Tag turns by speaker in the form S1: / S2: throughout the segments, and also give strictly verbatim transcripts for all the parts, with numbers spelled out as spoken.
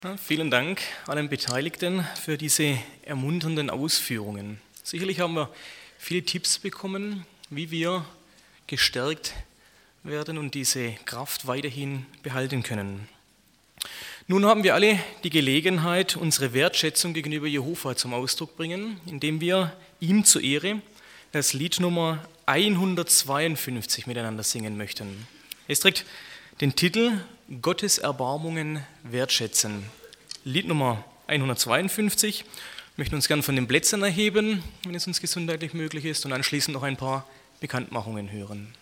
S1: Ja, vielen Dank allen Beteiligten für diese ermunternden Ausführungen. Sicherlich haben wir viele Tipps bekommen, wie wir gestärkt werden und diese Kraft weiterhin behalten können. Nun haben wir alle die Gelegenheit, unsere Wertschätzung gegenüber Jehova zum Ausdruck bringen, indem wir ihm zur Ehre das Lied Nummer hundertzweiundfünfzig miteinander singen möchten. Es trägt den Titel Gottes Erbarmungen wertschätzen. Lied Nummer hundertzweiundfünfzig. Wir möchten uns gern von den Plätzen erheben, wenn es uns gesundheitlich möglich ist, und anschließend noch ein paar Bekanntmachungen hören.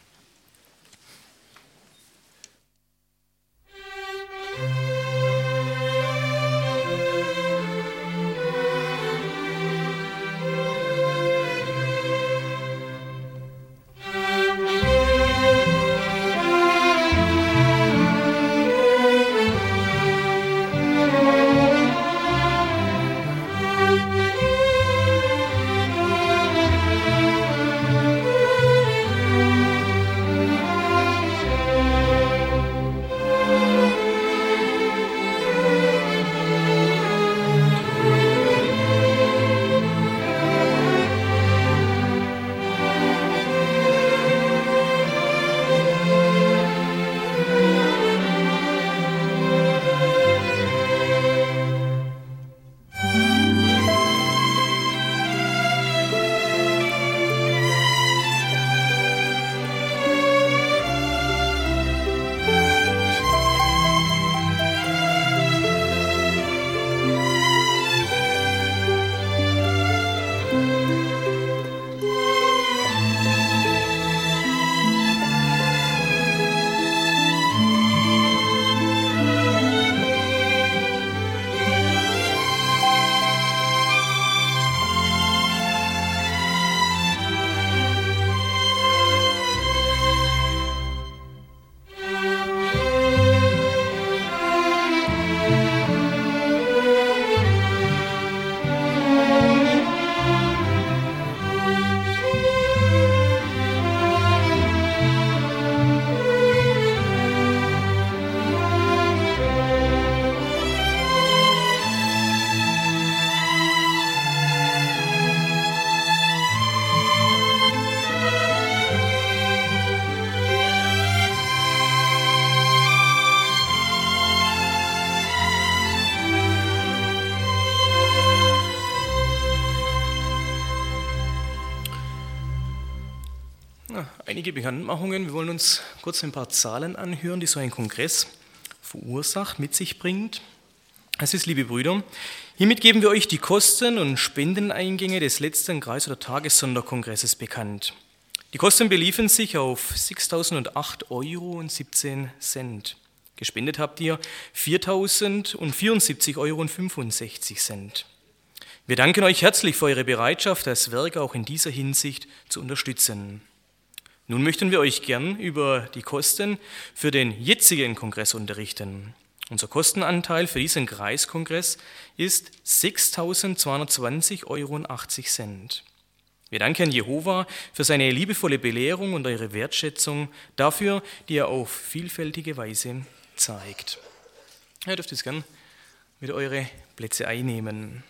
S1: Einige Bekanntmachungen. Wir wollen uns kurz ein paar Zahlen anhören, die so ein Kongress verursacht, mit sich bringt. Es ist, liebe Brüder, hiermit geben wir euch die Kosten und Spendeneingänge des letzten Kreis- oder Tagessonderkongresses bekannt. Die Kosten beliefen sich auf sechstausendacht Euro und siebzehn Cent. Gespendet habt ihr viertausendvierundsiebzig Euro und fünfundsechzig Cent. Wir danken euch herzlich für eure Bereitschaft, das Werk auch in dieser Hinsicht zu unterstützen. Nun möchten wir euch gern über die Kosten für den jetzigen Kongress unterrichten. Unser Kostenanteil für diesen Kreiskongress ist sechstausendzweihundertzwanzig Euro und achtzig Cent. Wir danken Jehova für seine liebevolle Belehrung und eure Wertschätzung dafür, die er auf vielfältige Weise zeigt. Ihr dürft jetzt gern wieder eure Plätze einnehmen.